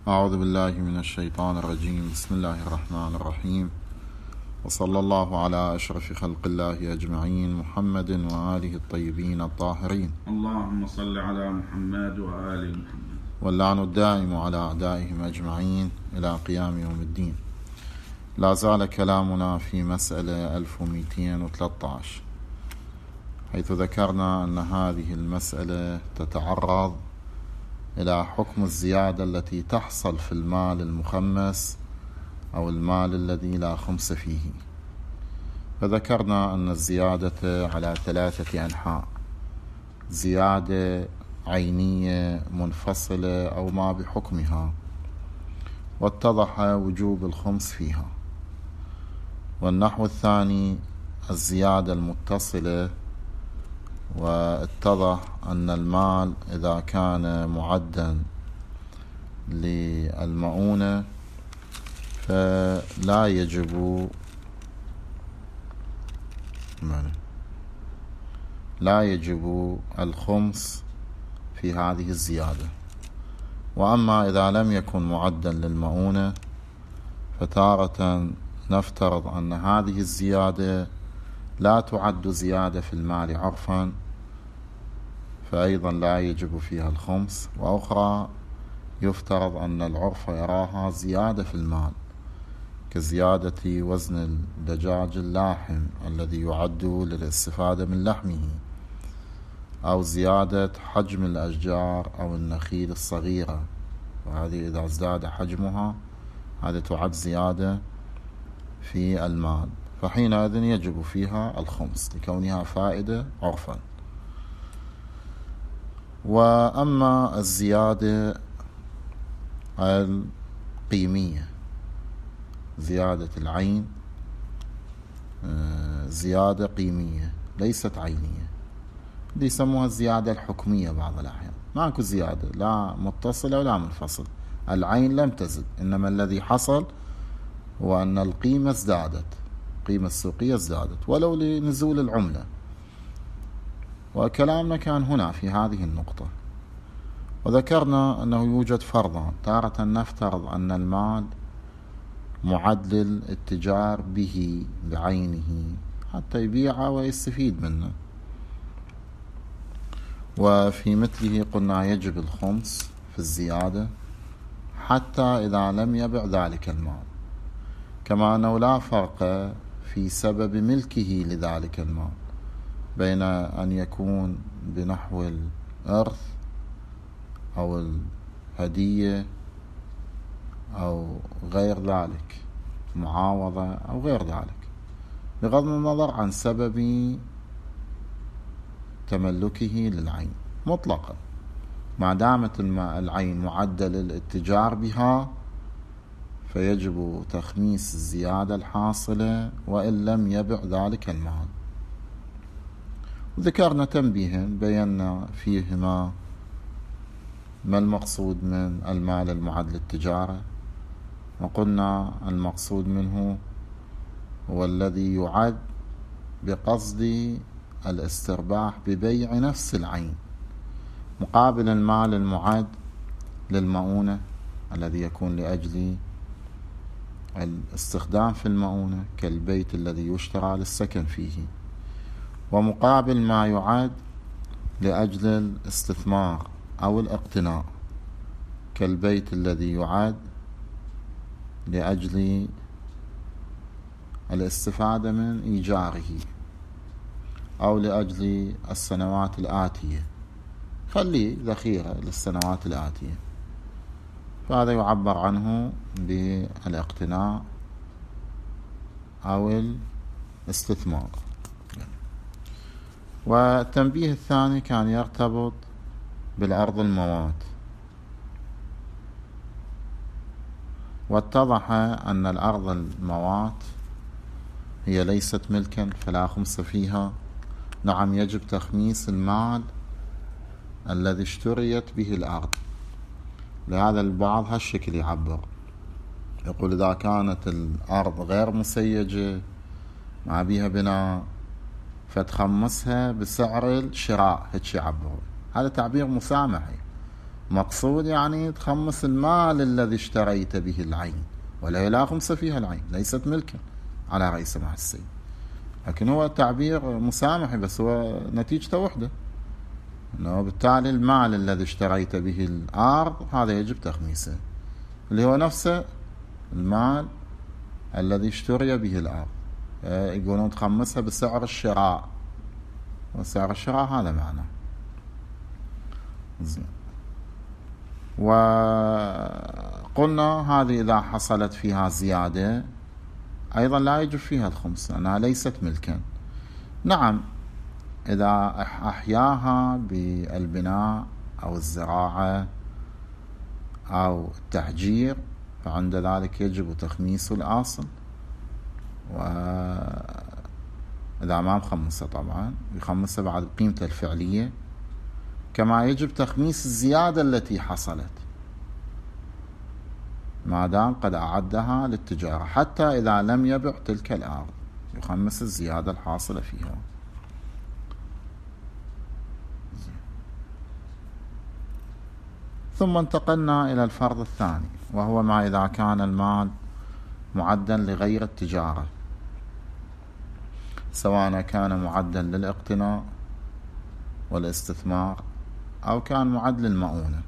أعوذ بالله من الشيطان الرجيم. بسم الله الرحمن الرحيم، وصلى الله على أشرف خلق الله أجمعين، محمد وآله الطيبين الطاهرين. اللهم صل على محمد وآل محمد. واللعن الدائم على أعدائهم أجمعين إلى قيام يوم الدين. لا زال كلامنا في مسألة 1213، حيث ذكرنا أن هذه المسألة تتعرض إلى حكم الزيادة التي تحصل في المال المخمس أو المال الذي لا خمس فيه. فذكرنا أن الزيادة على 3 أنحاء: زيادة عينية منفصلة أو ما بحكمها، واتضح وجوب الخمس فيها. والنحو الثاني الزيادة المتصلة، واتضح أن المال إذا كان معدا للمؤونة فلا يجب الخمس في هذه الزيادة. وأما إذا لم يكن معدا للمؤونة فتارة نفترض أن هذه الزيادة لا تعد زيادة في المال عرفا، فأيضا لا يجب فيها الخمس. وأخرى يفترض أن العرف يراها زيادة في المال، كزيادة وزن الدجاج اللاحم الذي يعد للاستفادة من لحمه، أو زيادة حجم الأشجار أو النخيل الصغيرة، وهذه إذا ازداد حجمها هذه تعد زيادة في المال، فحينئذ يجب فيها الخمس لكونها فائدة عرفا. وأما الزيادة القيمية، زيادة العين زيادة قيمية ليست عينية، دي يسموها الزيادة الحكمية بعض الأحيان. ماكو زيادة لا متصلة ولا منفصل، العين لم تزد، إنما الذي حصل هو أن القيمة ازدادت، القيمة السوقية ازدادت ولو لنزول العملة. وكلامنا كان هنا في هذه النقطة. وذكرنا أنه يوجد فرضان: تارة نفترض أن المال معد للاتجار به بعينه حتى يبيعه ويستفيد منه، وفي مثله قلنا يجب الخمس في الزيادة حتى إذا لم يبع ذلك المال، كما أنه لا فرق في سبب ملكه لذلك المال بين أن يكون بنحو الإرث أو الهدية أو غير ذلك، معاوضة أو غير ذلك، بغض النظر عن سبب تملكه للعين مطلقا. ما دامت العين معدة للاتجار بها فيجب تخميس الزيادة الحاصلة وإن لم يبع ذلك المال. وذكرنا تنبيها بينا فيهما: ما المقصود من المال المعد للتجارة؟ وقلنا المقصود منه هو الذي يعد بقصد الاسترباح ببيع نفس العين، مقابل المال المعد للمؤونة الذي يكون لأجل الاستخدام في المؤونة كالبيت الذي يشترى للسكن فيه، ومقابل ما يعد لأجل الاستثمار أو الاقتناء كالبيت الذي يعد لأجل الاستفادة من إيجاره أو لأجل السنوات الآتية، خليه ذخيرة للسنوات الآتية، فهذا يعبر عنه بالاقتناء أو الاستثمار. والتنبيه الثاني كان يرتبط بالأرض الموات. واتضح أن الأرض الموات هي ليست ملكا فلا خمس فيها. نعم، يجب تخميس المال الذي اشتريت به الأرض. لهذا البعض هالشكل يعبر، يقول إذا كانت الأرض غير مسيجة ما بيها بناء فتخمسها بسعر الشراء، هيك يعبرون. هذا تعبير مسامحي، مقصود يعني تخمس المال الذي اشتريت به العين، ولا لا خمس فيها العين، ليست ملكا على رأي سماحة السيد، لكن هو تعبير مسامحي، بس هو نتيجته وحده، أنه بالتالي المال الذي اشتريت به الأرض هذا يجب تخميسه، اللي هو نفسه المال الذي اشتري به الأرض، يقولون تخمسها بسعر الشراء، وسعر الشراء هذا معنى زين. وقلنا هذه إذا حصلت فيها زيادة أيضا لا يجب فيها الخمس لأنها ليست ملكا. نعم إذا أحياها بالبناء أو الزراعة أو التحجير فعند ذلك يجب تخميس الأصل، وإذا ما مخمسة طبعا يخمسها بعد قيمته الفعلية، كما يجب تخميس الزيادة التي حصلت ما دام قد أعدها للتجارة، حتى إذا لم يبع تلك الأرض يخمس الزيادة الحاصلة فيها. ثم انتقلنا إلى الفرض الثاني، وهو ما إذا كان المال معدا لغير التجارة، سواء كان معدا للاقتناء والاستثمار أو كان معد للمؤونة.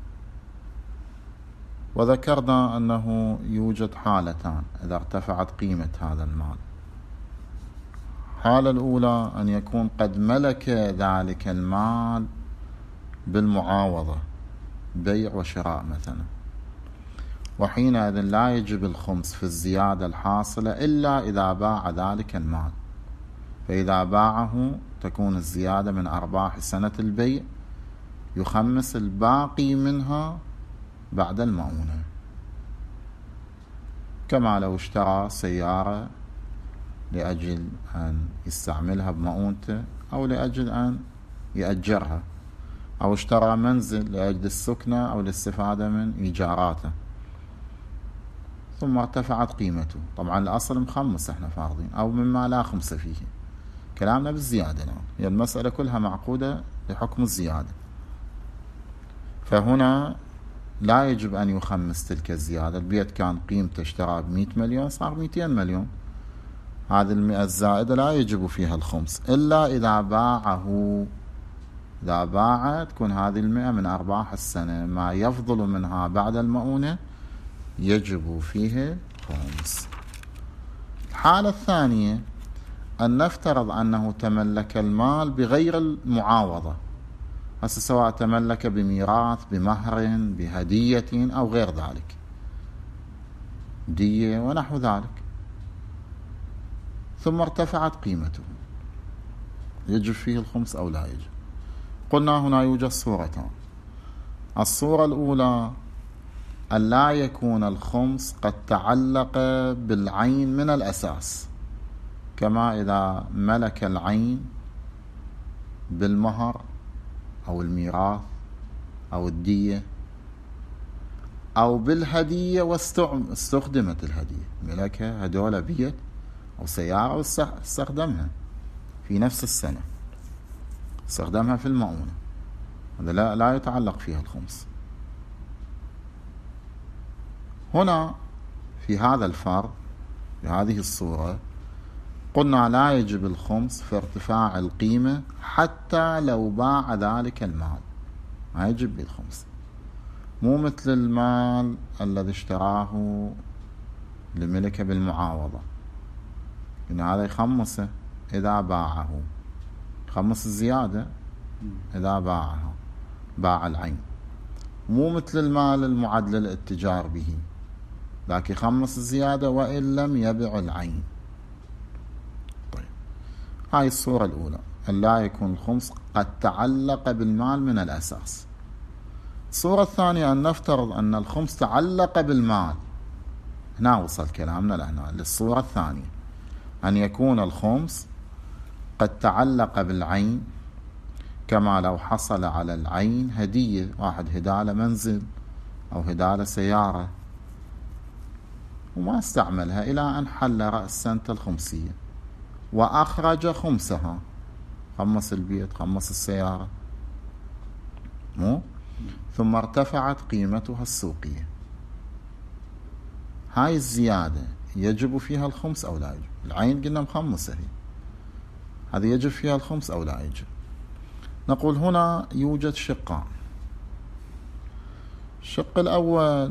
وذكرنا أنه يوجد حالتان إذا ارتفعت قيمة هذا المال. الحالة الأولى أن يكون قد ملك ذلك المال بالمعاوضة، بيع وشراء مثلا، وحينئذ لا يجب الخمس في الزيادة الحاصلة إلا إذا باع ذلك المال، فإذا باعه تكون الزيادة من أرباح سنة البيع، يخمس الباقي منها بعد المؤونة، كما لو اشترى سيارة لأجل أن يستعملها بمؤونته أو لأجل أن يأجرها، أو اشترى منزل لأجل السكنة أو الاستفادة من إيجاراته، ثم ارتفعت قيمته. طبعا الأصل مخمس احنا فارضين، أو مما لا خمس فيه، كلامنا بالزيادة الآن، هي المسألة كلها معقودة لحكم الزيادة. فهنا لا يجب أن يخمس تلك الزيادة. البيت كان قيمته اشترى ب100 مليون صار 200 مليون، هذه 100 الزائدة لا يجب فيها الخمس إلا إذا باعه. إذا باع تكون هذه 100 من أرباح السنة، ما يفضل منها بعد المؤونة يجب فيه خمس. الحالة الثانية أن نفترض أنه تملك المال بغير المعاوضة، هسه سواء تملك بميراث، بمهر، بهدية أو غير ذلك، دية ونحو ذلك، ثم ارتفعت قيمته، يجب فيه الخمس أو لا يجب؟ قلنا هنا يوجد صورتان. الصورة الأولى أن لا يكون الخمس قد تعلق بالعين من الأساس، كما إذا ملك العين بالمهر أو الميراث أو الدية أو بالهدية واستخدمت الهدية، ملكها هدول بيت أو سيارة واستخدمها في نفس السنة، استخدمها في المؤونة، هذا لا يتعلق فيها الخمس. هنا في هذا الفرض في هذه الصورة قلنا لا يجب الخمس في ارتفاع القيمة حتى لو باع ذلك المال، ما يجب بالخمس، مو مثل المال الذي اشتراه لملكه بالمعاوضة، إن هذا يخمسه إذا باعه، يخمس الزيادة إذا باعها، باع العين، مو مثل المال المعد للاتجار به، لكن يخمس الزيادة وإن لم يبع العين. طيب هاي الصورة الأولى، أن لا يكون الخمس قد تعلق بالمال من الأساس. الصورة الثانية أن نفترض أن الخمس تعلق بالمال، هنا وصل كلامنا لهنا للصورة الثانية، أن يكون الخمس قد تعلق بالعين، كما لو حصل على العين هدية، واحد هداله منزل أو هداله سيارة وما استعملها إلى أن حل رأس سنة الخمسية وأخرج خمسها، خمس البيت خمس السيارة، مو ثم ارتفعت قيمتها السوقية، هاي الزيادة يجب فيها الخمس أو لا يجب؟ العين قلنا مخمسة هي، هذه يجب فيها الخمس أو لا يجب؟ نقول هنا يوجد شقان. الشق الأول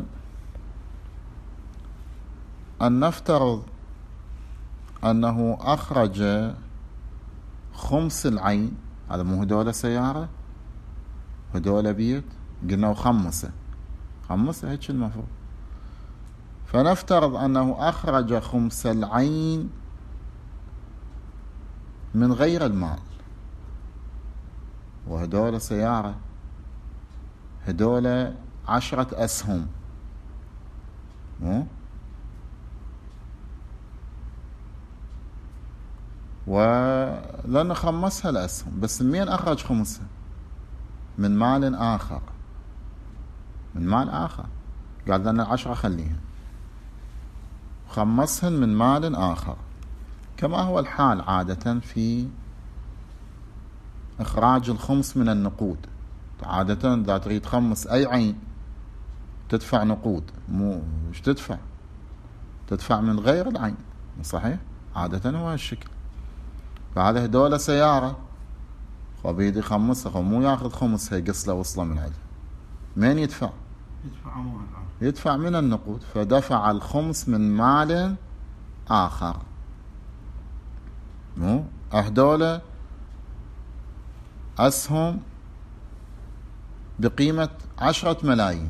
أن نفترض أنه أخرج خمس العين، هذا مو هدول سيارة، هدول بيت، قلنا خمسة هيك المفروض. فنفترض أنه أخرج خمس العين من غير المال، وهدول سيارة، هدول 10 أسهم، ولأنه خمسها الأسهم، بس منين أخرج خمسها؟ من مال آخر، من مال آخر، قال لنا 10 خليها، خمسهن من مال آخر، كما هو الحال عادة في إخراج الخمس من النقود. عادة إذا تريد تخمس أي عين تدفع نقود، مو مش تدفع من غير العين، صحيح؟ عادة هو هالشكل. فهذا هدول سيارة، خبيدي خمسها، مو ياخذ خمسها يقص له وصله من عندها، من يدفع؟ يدفع من النقود، فدفع الخمس من مال آخر. مو هدول أسهم بقيمة 10 ملايين،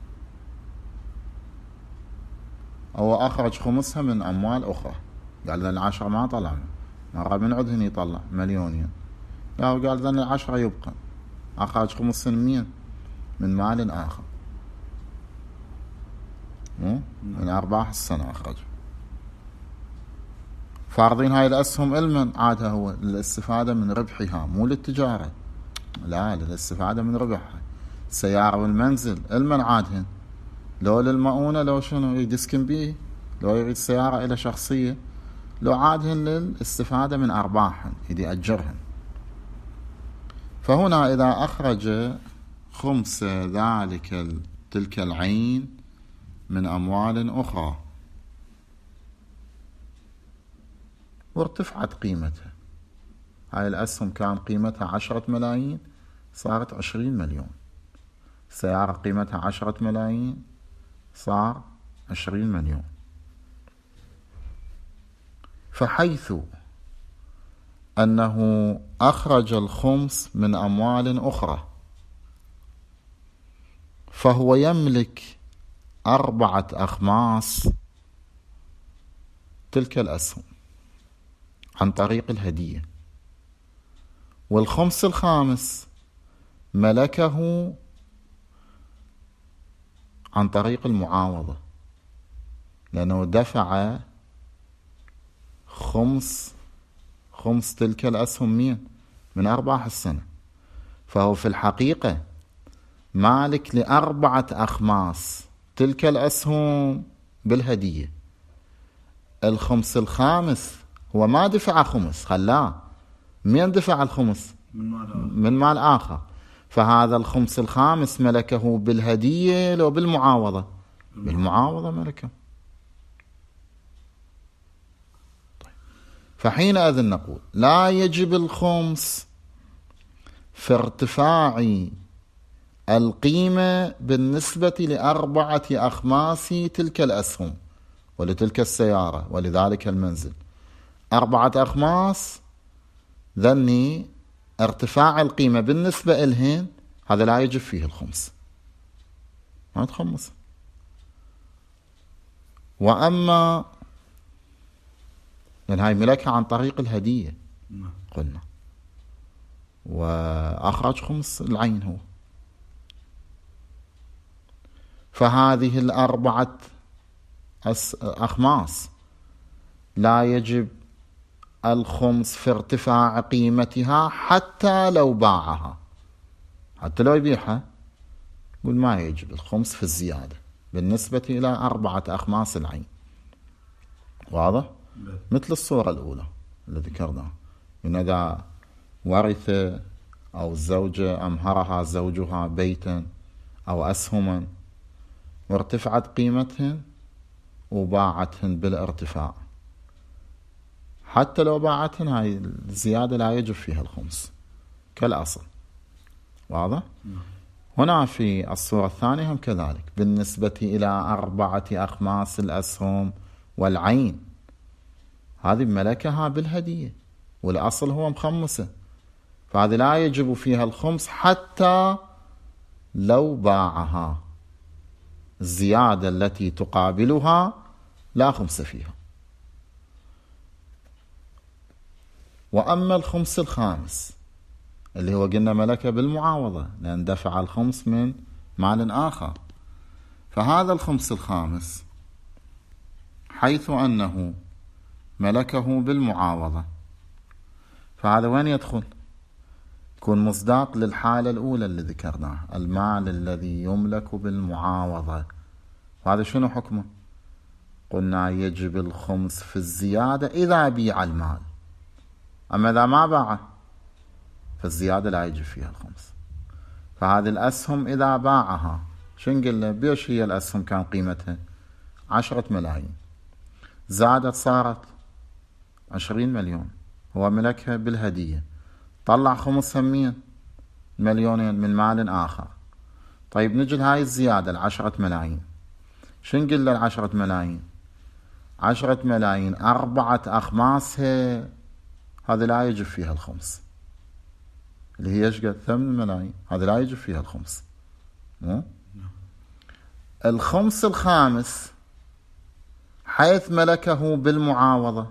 أو أخرج خمسها من أموال أخرى، قال ذن 10 ما طلع، مرة من عندهن يطلع مليونين، قال ذن 10 يبقى، أخرج خمسهن من مال آخر، من أرباح السنة أخرج. فارضين هاي الأسهم إلمن عادها؟ هو للاستفادة من ربحها، مو للتجارة، لا، للاستفادة من ربحها. السيارة والمنزل إلمن عادهن؟ لو للمؤونة، لو شنو يدسكن بيه، لو يريد سيارة إلى شخصية، لو عادهن للاستفادة من أرباحهن، يدي أجرهن. فهنا إذا أخرج خمس تلك العين من أموال أخرى وارتفعت قيمتها، هاي الأسهم كان قيمتها 10 ملايين صارت 20 مليون، السيارة قيمتها 10 ملايين صار 20 مليون. فحيث أنه أخرج الخمس من أموال أخرى، فهو يملك 4 أخماس تلك الأسهم عن طريق الهدية، والخمس الخامس ملكه عن طريق المعاوضة، لأنه دفع خمس تلك الأسهم من أرباح السنة، فهو في الحقيقة مالك ل4 أخماس تلك الأسهم بالهدية. الخمس الخامس هو ما دفع خمس، خلاه، من دفع الخمس؟ من مال آخر، فهذا الخمس الخامس ملكه بالهدية لو بالمعاوضة؟ بالمعاوضة ملكه. طيب. فحينئذ نقول لا يجب الخمس في ارتفاع القيمة بالنسبة ل4 أخماس تلك الأسهم ولتلك السيارة ولذلك المنزل. 4 أخماس ذني ارتفاع القيمة بالنسبة إلهن، هذا لا يجب فيه الخمس، ما تخمس. وأما لأن هاي ملكها عن طريق الهدية قلنا، وأخرج خمس العين هو، فهذه 4 أخماس لا يجب الخمس في ارتفاع قيمتها حتى لو باعها، حتى لو يبيعها، قل ما يجب الخمس في الزيادة بالنسبة إلى 4 أخماس العين. واضح؟ مثل الصورة الأولى اللي ذكرناها، إن إذا ورث أو الزوجة أمهرها زوجها بيتا أو أسهما وارتفعت قيمتهن وباعتهن بالارتفاع، حتى لو باعتهن هاي الزيادة لا يجب فيها الخمس كالأصل. واضح؟ هنا في الصورة الثانية هم كذلك بالنسبة إلى 4 أخماس الأسهم والعين، هذه ملكها بالهدية والأصل هو مخمسة، فهذه لا يجب فيها الخمس حتى لو باعها. الزيادة التي تقابلها لا خمس فيها. وأما الخمس الخامس اللي هو قلنا ملكه بالمعاوضة لأن دفع الخمس من مال آخر، فهذا الخمس الخامس حيث أنه ملكه بالمعاوضة، فهذا وين يدخل؟ يكون مصداق للحالة الأولى اللي ذكرناها، المال الذي يملك بالمعاوضة. وهذا شنو حكمه؟ قلنا يجب الخمس في الزيادة إذا بيع المال، أما إذا ما باعه فالزيادة لا يجب فيها الخمس. فهذه الأسهم إذا باعها شن قلنا؟ بيش هي الأسهم كان قيمتها 10 ملايين، زادت صارت 20 مليون، هو ملكها بالهدية، طلع خمسها 100 مليونين من مال آخر. طيب نجي لهاي الزيادة 10 ملايين، شن قلنا 10 ملايين؟ 10 ملايين 4 أخماسها هذا لا يجب فيها الخمس، اللي هي ايش قد 8 ملايين، هذا لا يجب فيها الخمس. الخمس الخامس حيث ملكه بالمعاوضة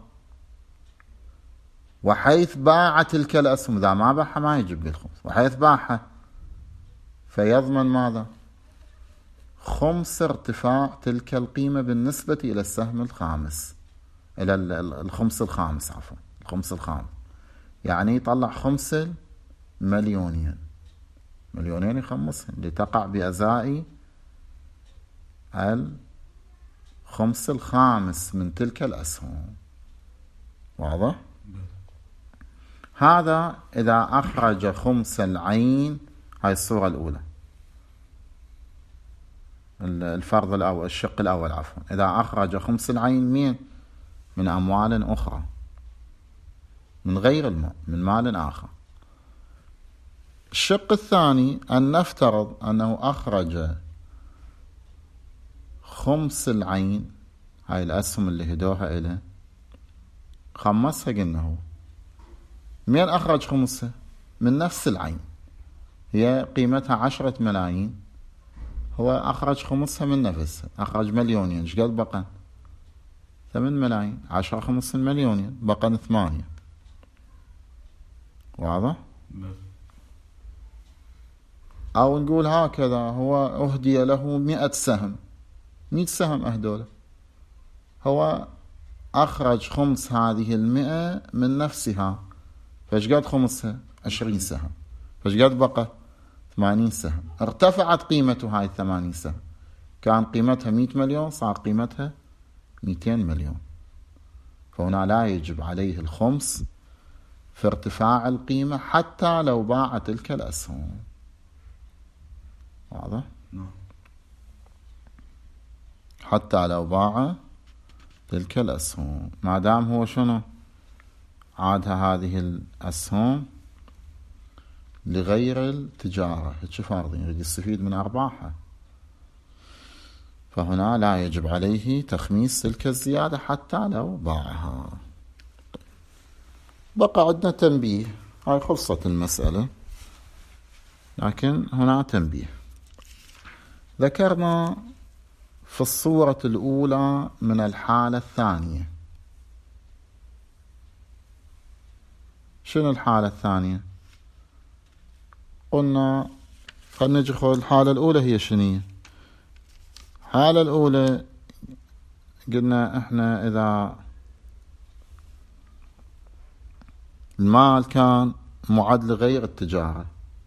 وحيث باع تلك الأسهم، إذا ما باعها ما يجب بالخمس، وحيث باعها فيضمن ماذا؟ خمس ارتفاع تلك القيمة بالنسبة إلى السهم الخامس، إلى الخمس الخامس، عفوا الخمس الخامس، يعني يطلع 5 مليونين يخمسهن لتقع بأزاء الخمس الخامس من تلك الأسهم. واضح؟ هذا إذا أخرج خمس العين، هاي الصورة الأولى، الفرض الأول، الشق الأول عفوا، إذا أخرج خمس العين من أموال أخرى من غير المال، من مال آخر. الشق الثاني أن نفترض أنه أخرج خمس العين، هاي الأسهم اللي هدوها إله خمسها، قلنا هو من أخرج خمسها؟ من نفس العين، هي قيمتها 10 ملايين، هو أخرج خمسها من نفسها، أخرج مليونين، ايش قد بقى؟ 8 ملايين، 10 خمس مليونين، بقى 8. واضح؟ أو نقول هكذا، هو أهدي له 100 سهم، 100 سهم أهدوله، هو أخرج خمس هذه 100 من نفسها، فايش قد خمسها؟ 20 سهم، فايش قد بقى؟ 80 سهم. ارتفعت قيمته هاي 80 سهم، كان قيمتها 100 مليون صار قيمتها 200 مليون، فهنا لا يجب عليه الخمس في ارتفاع القيمة حتى لو باع تلك الأسهم. واضح؟ حتى لو باع تلك الأسهم، ما دام هو شنو؟ عادها هذه الأسهم لغير التجارة، هيك فارضين، يريد يستفيد من أرباحها، فهنا لا يجب عليه تخميس تلك الزيادة حتى لو باعها. بقى عندنا تنبيه، هاي خلصت المسألة، لكن هنا تنبيه. ذكرنا في الصورة الأولى من الحالة الثانية، شنو الحالة الثانية؟ قلنا خلنا ندخل الحالة الأولى هي شنو؟ الحالة الأولى قلنا احنا إذا المال كان معد لغير التجارة،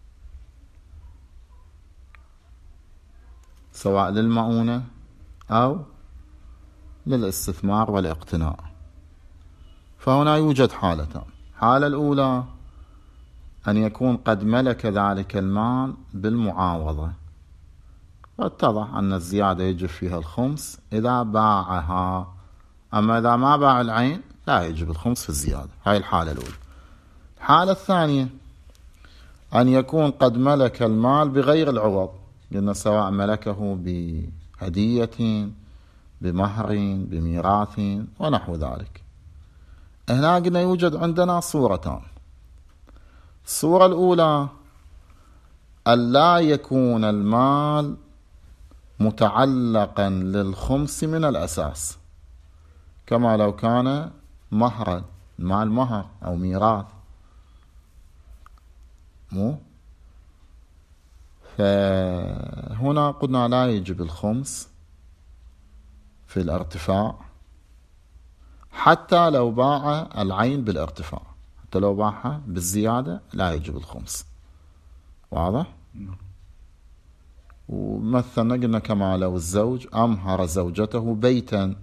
سواء للمؤونة أو للاستثمار والاقتناء، فهنا يوجد حالتان. الحالة الأولى أن يكون قد ملك ذلك المال بالمعاوضة، واتضح أن الزيادة يجب فيها الخمس إذا باعها. أما إذا ما باع العين لا يجب الخمس في الزيادة. هاي الحالة الأولى. الحالة الثانية أن يكون قد ملك المال بغير العوض، قلنا سواء ملكه بهدية، بمهر، بميراث ونحو ذلك. هنا قلنا يوجد عندنا صورتان. الصورة الأولى أن لا يكون المال متعلقا للخمس من الأساس، كما لو كان مهرا، المال مهر أو ميراث، فهنا قلنا لا يجب الخمس في الارتفاع حتى لو باع العين بالارتفاع، حتى لو باعها بالزيادة لا يجب الخمس. واضح؟ ومثلنا قلنا كما لو الزوج أمهر زوجته بيتا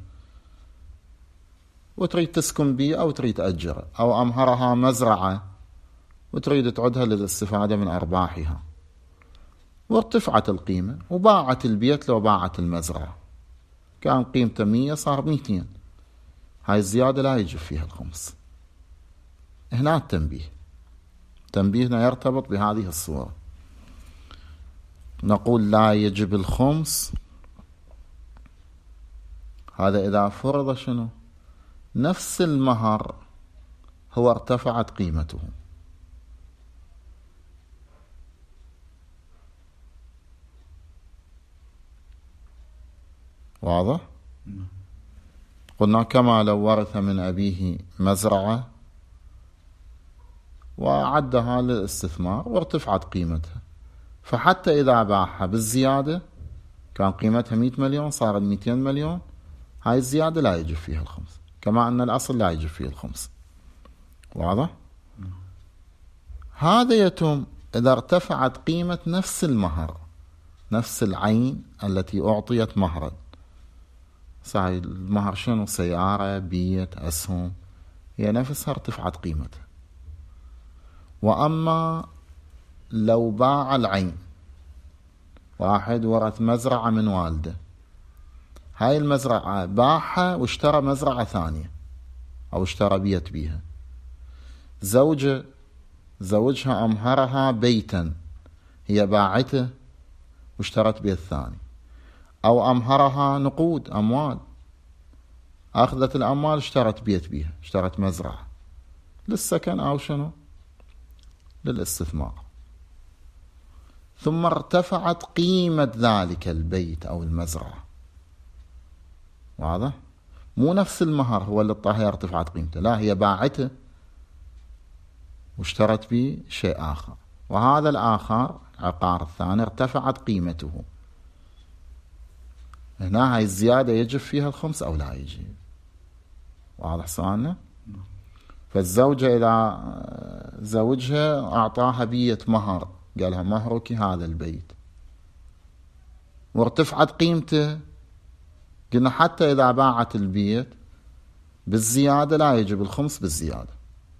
وتريد تسكن به أو تريد تأجره، أو أمهرها مزرعة وتريد تعدها للاستفادة من أرباحها، وارتفعت القيمة وباعت البيت لو باعت المزرعة، كان قيمته 100 صار 200، هاي الزيادة لا يجب فيها الخمس. هنا التنبيه، تنبيهنا يرتبط بهذه الصورة. نقول لا يجب الخمس، هذا إذا فرض شنو؟ نفس المهر هو ارتفعت قيمته. واضح؟ قلنا كما لو ورث من أبيه مزرعة وعدها للاستثمار وارتفعت قيمتها، فحتى إذا باعها بالزيادة كان قيمتها 100 مليون صارت 200 مليون، هاي الزيادة لا يجب فيها الخمس، كما أن الأصل لا يجب فيه الخمس. واضح؟ هذا يتم إذا ارتفعت قيمة نفس المهر، نفس العين التي أعطيت مهرا. صحيح المهر شنو؟ سيارة، بيت، أسهم، هي نفسها ارتفعت قيمتها. وأما لو باع العين، واحد ورث مزرعة من والده، هاي المزرعة باعها واشترى مزرعة ثانية أو اشترى بيت بيها، زوجها أمهرها بيتا، هي باعته واشترت بيت ثاني، أو أمهرها نقود أموال، أخذت الأموال اشترت بيت بيها، اشترت مزرعة للسكن أو شنو للاستثمار، ثم ارتفعت قيمة ذلك البيت أو المزرعة. واضح؟ مو نفس المهر هو اللي الطاهية ارتفعت قيمته، لا، هي باعته واشترت به شيء آخر، وهذا الآخر عقار الثاني ارتفعت قيمته. هنا هاي الزيادة يجب فيها الخمس أو لا يجب؟ واضح سؤالنا؟ فالزوجة إذا زوجها أعطاها بيت مهر، قالها مهرك هذا البيت، وارتفعت قيمته، قلنا حتى إذا باعت البيت بالزيادة لا يجب الخمس بالزيادة.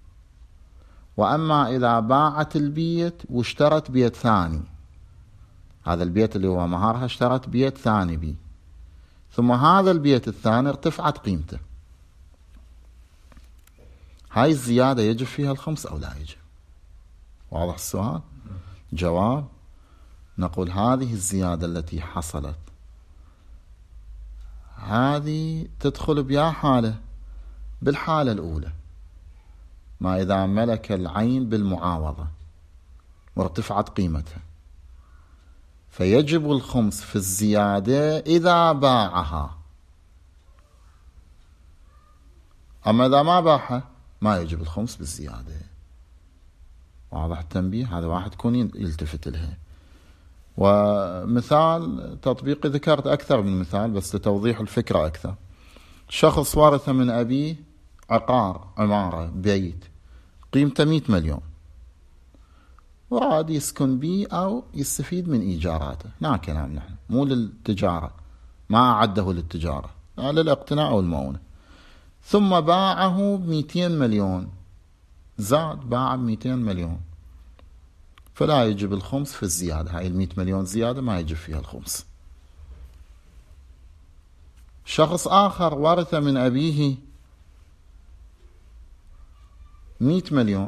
وأما إذا باعت البيت واشترت بيت ثاني، هذا البيت اللي هو مهرها اشترت بيت ثاني بيه، ثم هذا البيت الثاني ارتفعت قيمته، هاي الزيادة يجب فيها الخمس أو لا يجب؟ واضح السؤال؟ جواب، نقول هذه الزيادة التي حصلت هذه تدخل بيا حالة، بالحالة الأولى ما إذا ملك العين بالمعاوضة وارتفعت قيمتها، فيجب الخمس في الزيادة إذا باعها. أما إذا ما باعها ما يجب الخمس بالزيادة. واضح التنبيه؟ هذا واحد يكون يلتفت لها. ومثال تطبيقي ذكرت أكثر من مثال بس لتوضيح الفكرة أكثر. شخص ورث من أبيه عقار، عمارة، بيت قيمته 100 مليون، وراد يسكن بيه أو يستفيد من إيجاراته، هنا كلام نحن مو للتجارة، ما أعده للتجارة، للاقتناء أو المؤونة، ثم باعه 200 مليون، زاد باع 200 مليون، فلا يجب الخمس في الزيادة. هاي 100 مليون زيادة ما يجب فيها الخمس. شخص آخر ورث من أبيه 100 مليون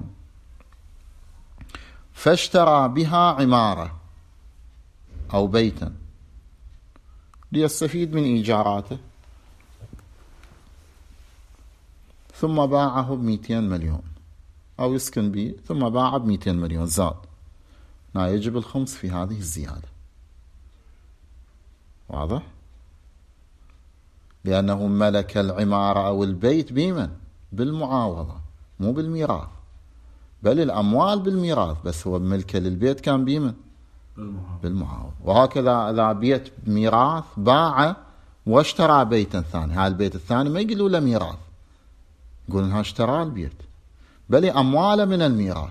فاشترى بها عمارة أو بيتا ليستفيد من إيجاراته، ثم باعه ب200 مليون أو يسكن به ثم باعه ب200 مليون زاد، لا يجب الخمس في هذه الزيادة. واضح؟ لأنه ملك العمارة أو البيت بمن؟ بالمعاوضة، مو بالميراث، بل الأموال بالميراث، بس هو ملكه للبيت كان بمن؟ بالمعاوضة. وهكذا إذا بيت ميراث باع واشترى بيتا ثاني، هذا البيت الثاني ما يقولوا له ميراث، يقول انها اشترى البيت، بل أمواله من الميراث،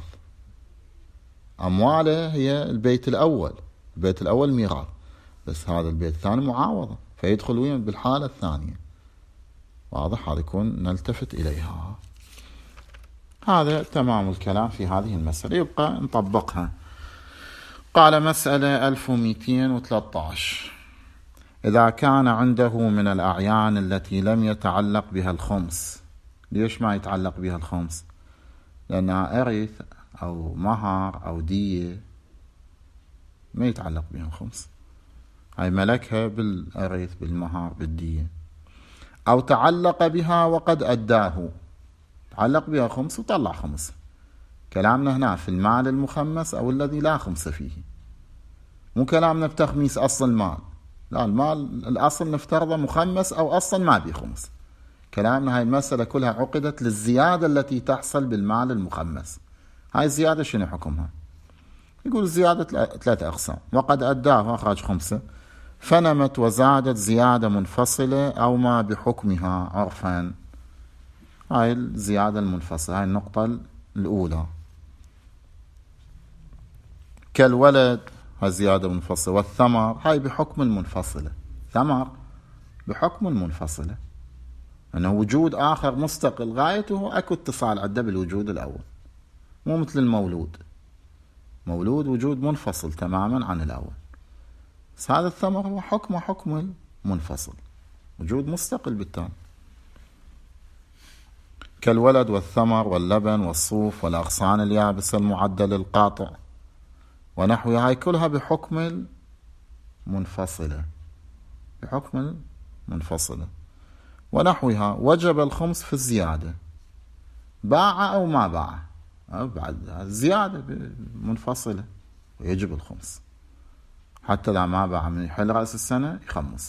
أمواله هي البيت الأول، البيت الأول ميراث، بس هذا البيت الثاني معاوضة، فيدخل وين؟ بالحالة الثانية. واضح؟ هذا يكون نلتفت إليها. هذا تمام الكلام في هذه المسألة، يبقى نطبقها. قال مسألة 1213: إذا كان عنده من الأعيان التي لم يتعلق بها الخمس. ليش ما يتعلق بها الخمس؟ لأنها إرث أو مهر أو دية، ما يتعلق بها الخمس، هاي ملكها بالإرث بالمهر بالدية. أو تعلق بها وقد أداه، تعلق بها خمس وطلع خمس. كلامنا هنا في المال المخمس أو الذي لا خمس فيه، مو كلامنا بتخميس أصل المال، لا، المال الأصل نفترضه مخمس أو أصلا ما بيه خمس. كلامنا هاي المسألة كلها عقدت للزيادة التي تحصل بالمال المخمس. هاي الزيادة شنو حكمها؟ يقول الزيادة 3 أقسام: وقد أداه أخرج 5، فنمت وزادت زيادة منفصلة أو ما بحكمها عرفا. هاي الزيادة المنفصلة، هاي النقطة الأولى. كالولد، هاي زيادة منفصلة. والثمر، هاي بحكم المنفصلة، ثمر بحكم المنفصلة، أنه وجود آخر مستقل غايته أكو اتصال عنده بالوجود الأول، مو مثل المولود، مولود وجود منفصل تماما عن الأول، بس هذا الثمر هو حكم المنفصل، وجود مستقل بالتالي. كالولد والثمر واللبن والصوف والأغصان اليابسة المعدة للقاطع ونحوها، هاي كلها بحكم المنفصلة، بحكم المنفصلة. ونحوها وجب الخمس في الزيادة، باع أو ما باع، بعد الزيادة منفصلة ويجب الخمس، حتى لا ما باع من يحل رأس السنة يخمس.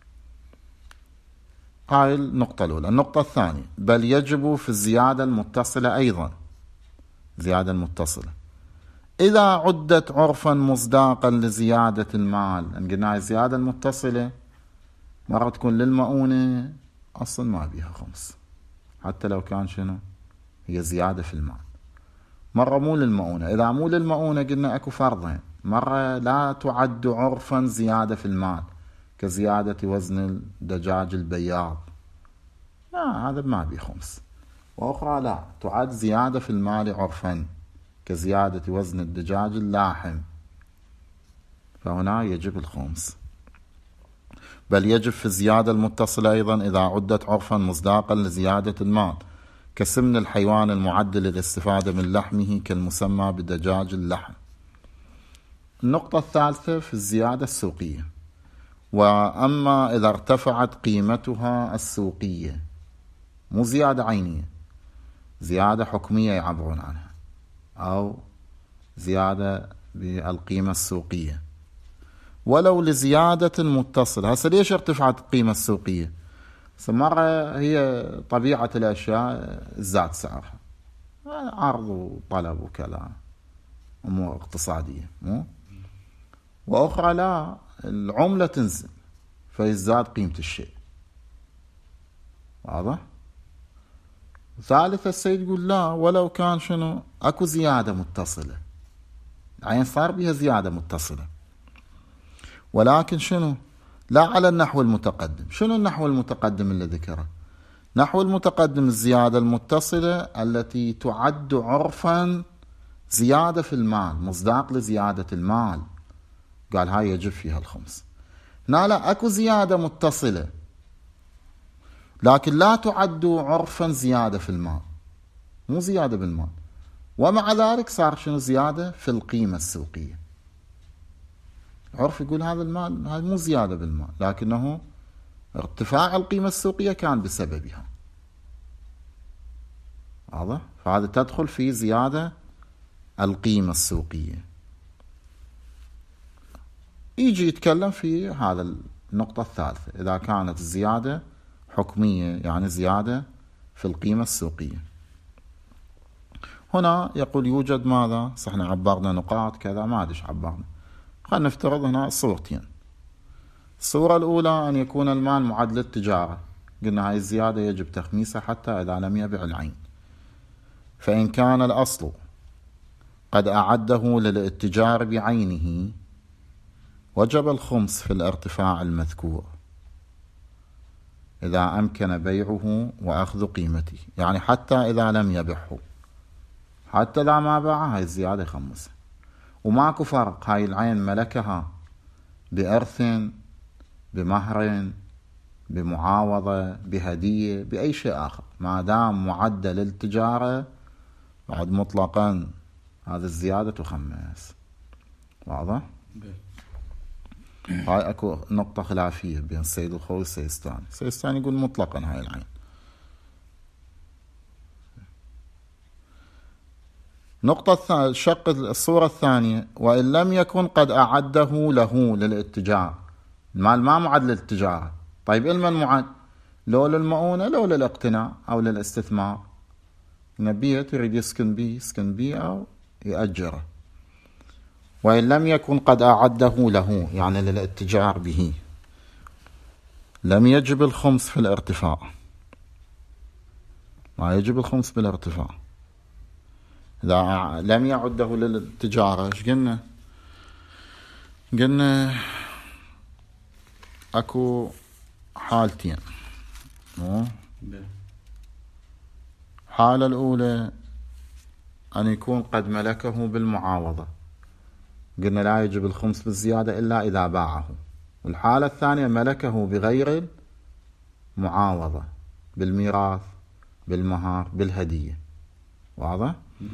هاي النقطة الأولى. النقطة الثانية: بل يجب في الزيادة المتصلة أيضا، زيادة المتصلة إذا عدت عرفا مصداقا لزيادة المال. أن قلنا الزيادة المتصلة مرة تكون للمؤونة أصلا ما بيها خمس، حتى لو كان شنو هي زيادة في المال. مرة مو للمؤونة، إذا مو للمؤونة قلنا أكو فرضين: مرة لا تعد عرفا زيادة في المال كزيادة وزن الدجاج البياض، لا هذا ما بيه خمس. وأخرى لا تعد زيادة في المال عرفا كزيادة وزن الدجاج اللاحم، فهنا يجب الخمس. بل يجب في الزيادة المتصلة أيضا إذا عدت عرفا مصداقا لزيادة المال كسمن الحيوان المعد للاستفادة من لحمه كالمسمى بدجاج اللحم. النقطة الثالثة في الزيادة السوقية: وأما إذا ارتفعت قيمتها السوقية، مو زيادة عينية، زيادة حكمية يعبرون عنها، أو زيادة بالقيمة السوقية، ولو لزيادة متصلة. هسه ليش ارتفعت القيمة السوقية؟ مرة هي طبيعة الأشياء زاد سعرها، عرض وطلب وكلام، أمور اقتصادية، مو؟ وأخرى لا، العملة تنزل فيزداد قيمة الشيء. واضح؟ ثالثة السيد يقول لا، ولو كان شنو أكو زيادة متصلة، العين صار بها زيادة متصلة، ولكن شنو لا على النحو المتقدم. شنو النحو المتقدم اللي ذكره؟ نحو المتقدم الزيادة المتصلة التي تعد عرفا زيادة في المال، مصداق لزيادة المال، قال هاي يجب فيها الخمس. هنا لا، أكو زيادة متصلة لكن لا تعد عرفا زيادة في المال، مو زيادة بالمال، ومع ذلك صار شنو زيادة في القيمة السوقية. عرف يقول هذا المال هذا مو زيادة بالمال، لكنه ارتفاع القيمة السوقية كان بسببها. واضح؟ فهذا تدخل في زيادة القيمة السوقية. يجي يتكلم في هذا النقطة الثالثة، إذا كانت الزيادة حكمية يعني زيادة في القيمة السوقية. هنا يقول يوجد ماذا؟ صحنا عبرنا نقاط كذا، ما أدري عبرنا. خلينا نفترض هنا صورتين. الصورة الأولى أن يكون المال معدل التجارة، قلنا هاي الزيادة يجب تخميسها حتى إذا لم يبع العين. فإن كان الأصل قد أعده للاتجار بعينه وجب الخمس في الارتفاع المذكور إذا أمكن بيعه وأخذ قيمته، يعني حتى إذا لم يبعه، حتى إذا ما باعه هاي الزيادة خمسة. وماكو فرق، هاي العين ملكها بإرث، بمهر، بمعاوضة، بهدية، بأي شيء آخر، ما دام معدل للتجارة بعد مطلقا هذا الزيادة تخمس. واضح؟ هاي اكو نقطة خلافية بين السيد الخوي والسيستاني. السيستاني يقول مطلقا هاي العين. نقطة شق الصورة الثانية، وإن لم يكن قد أعده له للاتجار، المال ما معد للتجارة. طيب إلمن معد؟ لو للمؤونة، لو للاقتناء أو للاستثمار. نبيت يريد يسكن بيه أو يأجره. وإن لم يكن قد أعده له يعني للاتجار به، لم يجب الخمس في الارتفاع، ما يجب الخمس بالارتفاع. إذا لم يعده للتجارة ايش قلنا؟ قلنا اكو حالتين. الحالة الأولى أن يكون قد ملكه بالمعاوضة، قلنا لا يجب الخمس بالزيادة إلا إذا باعه. والحالة الثانية ملكه بغير المعاوضة، بالميراث، بالمهار، بالهدية. واضح؟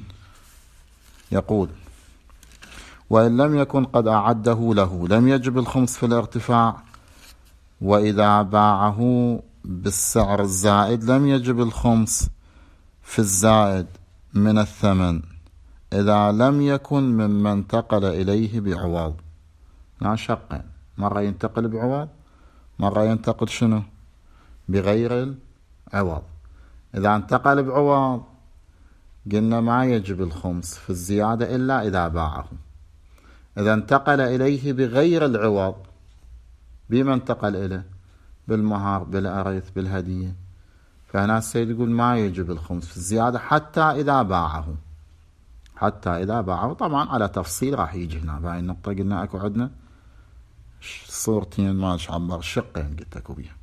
يقول وإن لم يكن قد أعده له لم يجب الخمس في الارتفاع، وإذا باعه بالسعر الزائد لم يجب الخمس في الزائد من الثمن إذا لم يكن مما انتقل إليه بعوض. يعني شقين، مرة ينتقل بعوض، مرة ينتقل شنو؟ بغير العوض. إذا انتقل بعوض قلنا ما يجب الخمس في الزيادة إلا إذا باعه. إذا انتقل إليه بغير العوض، بما انتقل إليه؟ بالمهار، بالأرث، بالهدية. فهنا السيد يقول ما يجب الخمس في الزيادة حتى إذا باعه، حتى إذا باعه. طبعا على تفصيل راح يجي هنا بهاي النقطة. قلنا أكو عندنا صورتين ما عبر شقين قلت أكو بيها.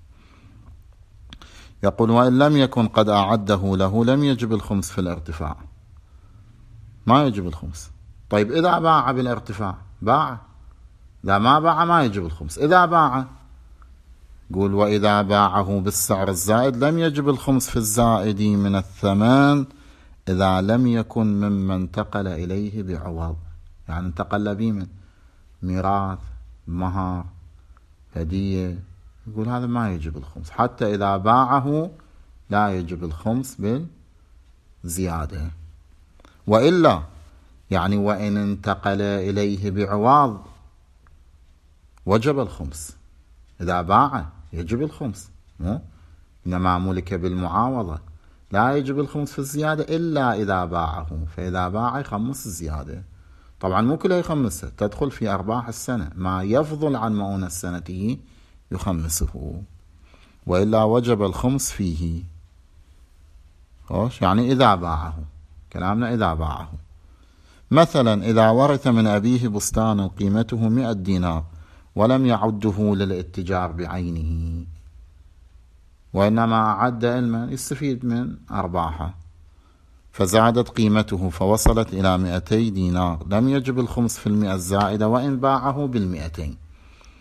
يقول وإن لم يكن قد أعده له لم يجب الخمس في الارتفاع، ما يجب الخمس. طيب إذا باع بالارتفاع، باع، إذا ما باع ما يجب الخمس. إذا باع قول وإذا باعه بالسعر الزائد لم يجب الخمس في الزائد من الثمن إذا لم يكن مما انتقل إليه بعوض. يعني انتقل به من ميراث، مهر، هدية، يقول هذا ما يجب الخمس. حتى إذا باعه لا يجب الخمس بالزيادة. وإلا يعني وإن انتقل إليه بعوض وجب الخمس. إذا باع يجب الخمس، إنما ملك بالمعاوضة لا يجب الخمس في الزيادة إلا إذا باعه. فإذا باع يخمس الزيادة. طبعا مو كله يخمسه، تدخل في أرباح السنة، ما يفضل عن مؤونة سنته يخمسه، وإلا وجب الخمس فيه. يعني إذا باعه، كلامنا إذا باعه. مثلا إذا ورث من أبيه بستان قيمته 100 دينار ولم يعده للاتجار بعينه، وإنما أعد علما يستفيد من أرباحه، فزادت قيمته فوصلت إلى 200 دينار، لم يجب الخمس في 100 الزائدة وإن باعه 200.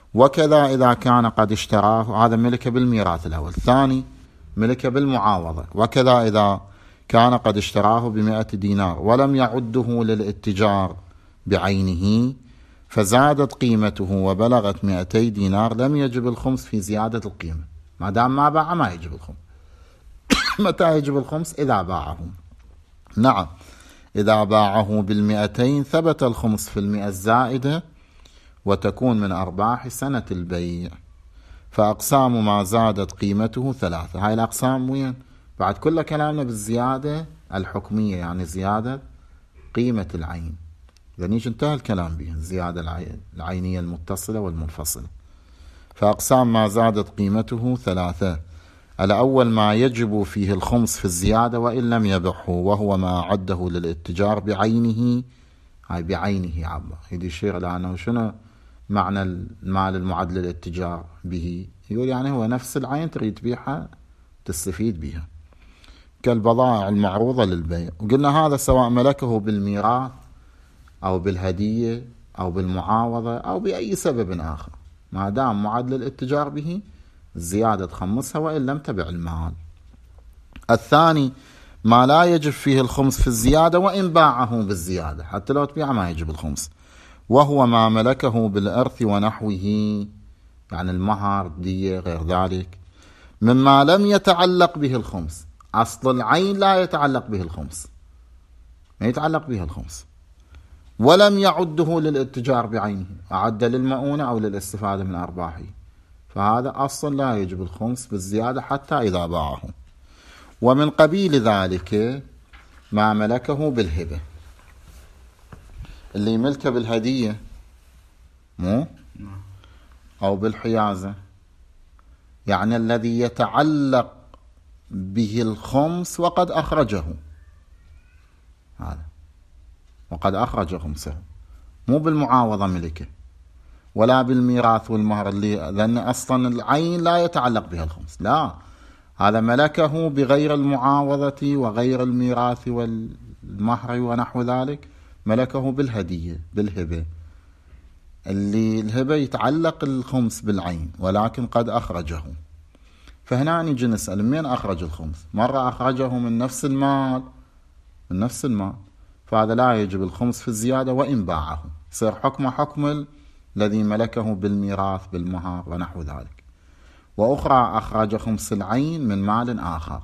وكذا إذا كان قد اشتراه، هذا ملك بالميراث الأول. الثاني ملك بالمعاوضة. وكذا إذا كان قد اشتراه ب100 دينار ولم يعده للاتجار بعينه فزادت قيمته وبلغت 200 دينار لم يجب الخمس في زيادة القيمة. ما دام ما باع ما يجب الخمس. متى يجب الخمس؟ إذا باعه. نعم، إذا باعه ب200 ثبت الخمس في 100 الزائدة وتكون من أرباح سنة البيع. فأقسام ما زادت قيمته 3. هاي الأقسام وين؟ بعد كل كلامنا بالزيادة الحكمية، يعني زيادة قيمة العين، يعني انتهى الكلام به، الزيادة العينية المتصلة والمنفصلة. فأقسام ما زادت قيمته 3. الأول ما يجب فيه الخمس في الزيادة وإن لم يبعه، وهو ما عده للاتجار بعينه. هاي بعينه عبا يدي يشير إلى أنه شنو معنى المال المعد للاتجار به؟ يقول يعني هو نفس العين تريد تبيعها تستفيد بها، كالبضائع المعروضة للبيع. وقلنا هذا سواء ملكه بالميراث أو بالهدية أو بالمعاوضة أو بأي سبب آخر، ما دام معد للاتجار به الزيادة تخمسها وإن لم تبع المال. الثاني ما لا يجب فيه الخمس في الزيادة وإن باعه بالزيادة، حتى لو تبيع ما يجب الخمس، وهو ما ملكه بالإرث ونحوه، يعني المهر، دية، غير ذلك، مما لم يتعلق به الخمس. أصل العين لا يتعلق به الخمس، ما يتعلق به الخمس، ولم يعده للاتجار بعينه، أعد للمؤونة أو للاستفادة من أرباحه، فهذا أصلا لا يجب الخمس بالزيادة حتى إذا باعه. ومن قبيل ذلك ما ملكه بالهبة، اللي ملكه بالهدية مو أو بالحيازة، يعني الذي يتعلق به الخمس وقد أخرجه، هذا وقد أخرج خمسه، مو بالمعاوضة ملكه ولا بالميراث والمهر، لأن أصلا العين لا يتعلق بها الخمس، لا، هذا ملكه بغير المعاوضة وغير الميراث والمهر ونحو ذلك، ملكه بالهدية بالهبة، اللي الهبة يتعلق الخمس بالعين ولكن قد أخرجه. فهنا نيجي نسأل من أخرج الخمس؟ مرة أخرجه من نفس المال، من نفس المال، فهذا لا يجب الخمس في الزيادة وإن باعه، يصير حكم حكم الذي ملكه بالميراث بالمهر ونحو ذلك. وأخرى أخرج خمس العين من مال آخر،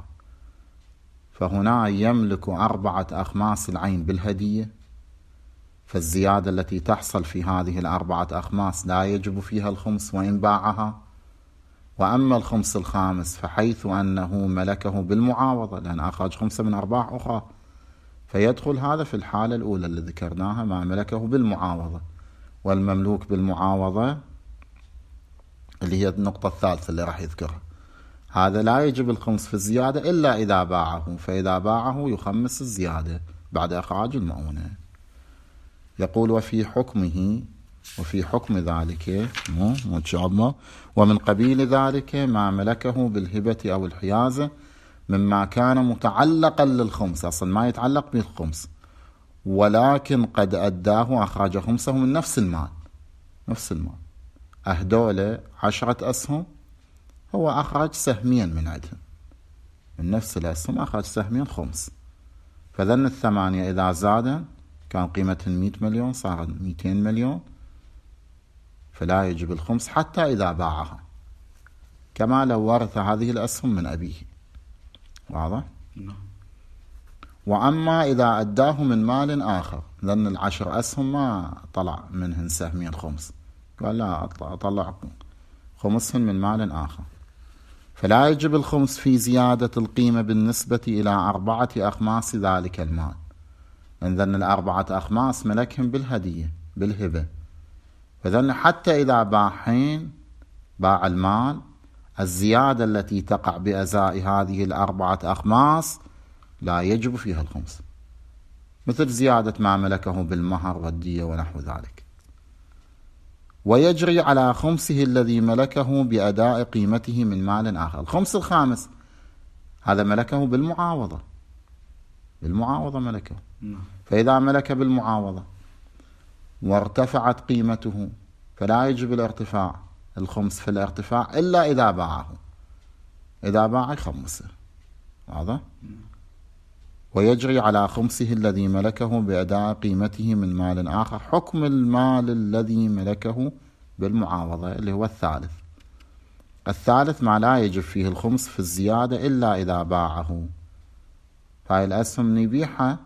فهنا يملك 4 أخماس العين بالهدية، فالزيادة التي تحصل في هذه 4 أخماس لا يجب فيها الخمس وإن باعها. وأما الخمس الخامس فحيث أنه ملكه بالمعاوضة، لأن أخرج 5 من أرباح أخرى، فيدخل هذا في الحالة الأولى اللي ذكرناها، ما ملكه بالمعاوضة. والمملوك بالمعاوضة اللي هي النقطة الثالثة اللي راح يذكرها، هذا لا يجب الخمس في الزيادة إلا إذا باعه، فإذا باعه يخمس الزيادة بعد إخراج المؤونة. يقول وفي حكمه، وفي حكم ذلك ومن قبيل ذلك ما ملكه بالهبة أو الحيازة مما كان متعلقا للخمس، أصلا ما يتعلق بالخمس، ولكن قد أداه أخرج خمسه من نفس المال، نفس المال، أهدول 10 أسهم، هو أخرج سهمين من عندهم، من نفس الأسهم أخرج سهمين خمس، فذن 8 إذا زاد كان قيمتهم 100 مليون صارت 200 مليون، فلا يجب الخمس حتى إذا باعها، كما لو ورث هذه الأسهم من أبيه. واضح؟ وأما إذا أداه من مال آخر، لأن 10 أسهم ما طلع منهن سهمين خمس، قال لا أطلع خمسهن من مال آخر، فلا يجب الخمس في زيادة القيمة بالنسبة إلى 4 أخماس ذلك المال، لأن 4 أخماس ملكهم بالهدية بالهبة، فذن حتى إذا باع المال، الزيادة التي تقع بأزاء هذه 4 أخماس لا يجب فيها الخمس، مثل زيادة ما ملكه بالمهر والدية ونحو ذلك. ويجري على خمسه الذي ملكه بأداء قيمته من مال آخر. الخمس الخامس هذا ملكه بالمعاوضة، بالمعاوضة ملكه، فإذا ملك بالمعاوضة وارتفعت قيمته فلا يجب الارتفاع الخمس في الارتفاع إلا إذا باعه. إذا باع يخمسه. هذا ويجري على خمسه الذي ملكه بأداء قيمته من مال آخر حكم المال الذي ملكه بالمعاوضة اللي هو الثالث. الثالث ما لا يجب فيه الخمس في الزيادة إلا إذا باعه. فهي الأسهم نبيعها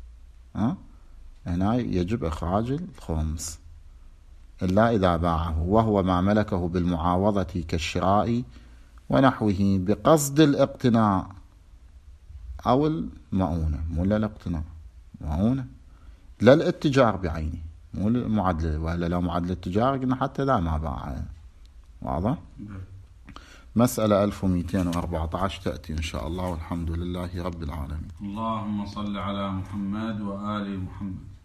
هنا يجب إخراج الخمس إلا إذا باعه، وهو ما ملكه بالمعاوضة كالشراء ونحوه بقصد الاقتناء أو المؤونة. مو للاقتناء، مؤونة لا الاتجار بعينه، مو المعادلة. ولا لو معادلة التجار قلنا حتى لا ما باع. واضح؟ مسألة 1214 تأتي إن شاء الله، والحمد لله رب العالمين. اللهم صل على محمد وآل محمد.